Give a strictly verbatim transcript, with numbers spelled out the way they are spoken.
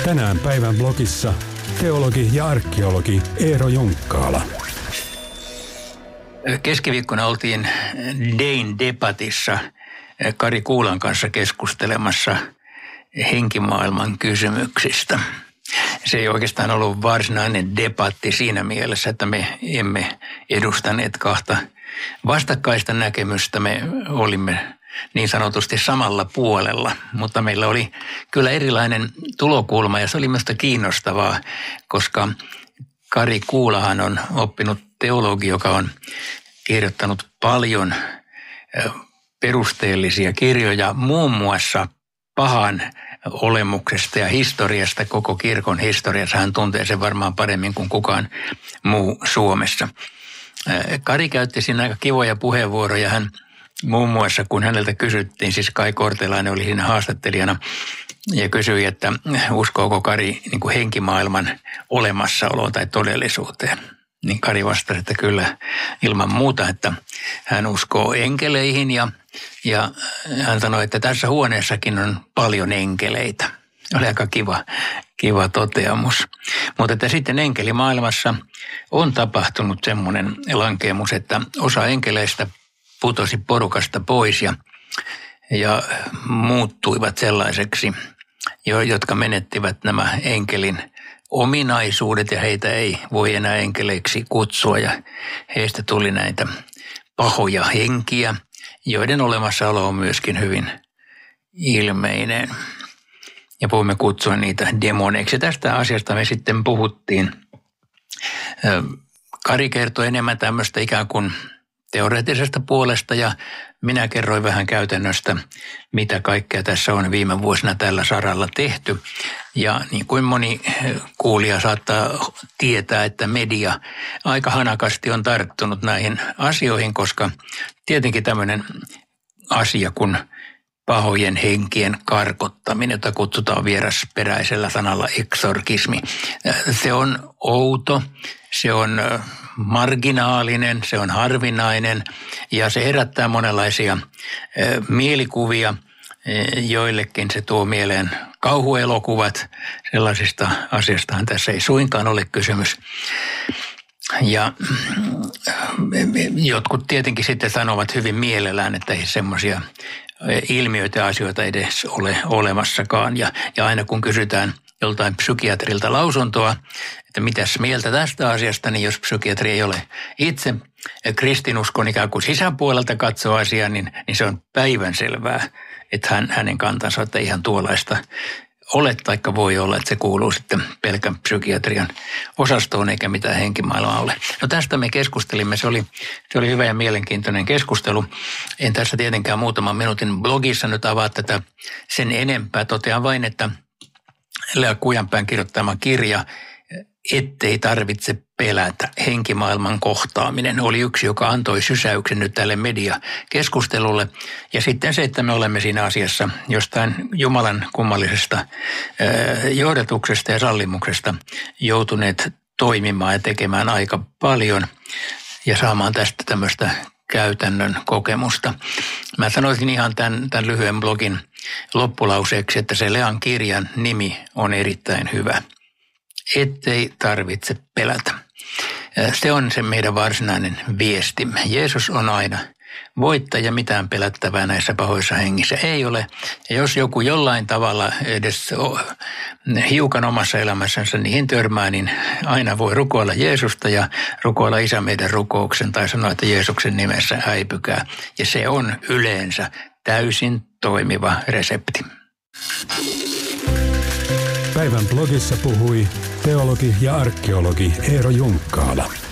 Tänään päivän blogissa teologi ja arkeologi Eero Junkkaala. Keskiviikkona oltiin Dein debatissa Kari Kuulan kanssa keskustelemassa henkimaailman kysymyksistä. Se ei oikeastaan ollut varsinainen debatti siinä mielessä, että me emme edustaneet kahta vastakkaista näkemystä. Me olimme niin sanotusti samalla puolella, mutta meillä oli kyllä erilainen tulokulma ja se oli minusta kiinnostavaa, koska Kari Kuulahan on oppinut teologi, joka on kirjoittanut paljon perusteellisia kirjoja muun muassa pahan olemuksesta ja historiasta, koko kirkon historiassa. Hän tuntee sen varmaan paremmin kuin kukaan muu Suomessa. Kari käytti siinä aika kivoja puheenvuoroja. Hän muun muassa, kun häneltä kysyttiin, siis Kai Kortelainen oli siinä haastattelijana, ja kysyi, että uskooko Kari niin kuin henkimaailman olemassaoloon tai todellisuuteen. Niin Kari vastasi, että kyllä ilman muuta, että hän uskoo enkeleihin ja, ja hän sanoi, että tässä huoneessakin on paljon enkeleitä. Oli aika kiva, kiva toteamus. Mutta että sitten enkelimaailmassa on tapahtunut semmoinen lankeemus, että osa enkeleistä putosi porukasta pois ja, ja muuttuivat sellaiseksi, jotka menettivät nämä enkelin ominaisuudet ja heitä ei voi enää enkeleiksi kutsua ja heistä tuli näitä pahoja henkiä, joiden olemassaolo on myöskin hyvin ilmeinen. Ja voimme kutsua niitä demoneiksi. Tästä asiasta me sitten puhuttiin. Kari kertoi enemmän tämmöistä ikään kuin teoreettisesta puolesta ja minä kerroin vähän käytännöstä, mitä kaikkea tässä on viime vuosina tällä saralla tehty. Ja niin kuin moni kuulija saattaa tietää, että media aika hanakasti on tarttunut näihin asioihin, koska tietenkin tämmöinen asia kuin pahojen henkien karkottaminen, jota kutsutaan vierasperäisellä sanalla eksorkismi, se on outo, se on marginaalinen, se on harvinainen ja se herättää monenlaisia mielikuvia. Joillekin se tuo mieleen kauhuelokuvat. Sellaisista asiastahan tässä ei suinkaan ole kysymys. Ja jotkut tietenkin sitten sanovat hyvin mielellään, että ei semmoisia ilmiöitä ja asioita edes ole olemassakaan. Ja, ja aina kun kysytään joltain psykiatrilta lausuntoa, että mitäs mieltä tästä asiasta, niin jos psykiatri ei ole itse kristinuskon ikään kuin sisäpuolelta katsoo asiaa, niin, niin se on päivänselvää, että hän, hänen kantansa, että ihan tuollaista ole, taikka voi olla, että se kuuluu sitten pelkän psykiatrian osastoon eikä mitään henkimaailmaa ole. No tästä me keskustelimme, se oli, se oli hyvä ja mielenkiintoinen keskustelu. En tässä tietenkään muutaman minuutin blogissa nyt avaa tätä sen enempää. Totean vain, että Lea Kujanpään kirjoittama kirja Ettei tarvitse pelätä, henkimaailman kohtaaminen oli yksi, joka antoi sysäyksen nyt tälle mediakeskustelulle. Ja sitten se, että me olemme siinä asiassa jostain Jumalan kummallisesta johdatuksesta ja sallimuksesta joutuneet toimimaan ja tekemään aika paljon ja saamaan tästä tämmöistä käytännön kokemusta. Mä sanoisin ihan tämän, tämän lyhyen blogin loppulauseeksi, että se Lean kirjan nimi on erittäin hyvä. Ettei tarvitse pelätä. Se on se meidän varsinainen viestimme. Jeesus on aina voittaja, mitään pelättävää näissä pahoissa hengissä ei ole. Ja jos joku jollain tavalla edes hiukan omassa elämässänsä niihin törmää, niin aina voi rukoilla Jeesusta ja rukoilla Isä meidän rukouksen tai sanoa, että Jeesuksen nimessä häipykää. Ja se on yleensä täysin toimiva resepti. Päivän blogissa puhui teologi ja arkeologi Eero Junkkaala.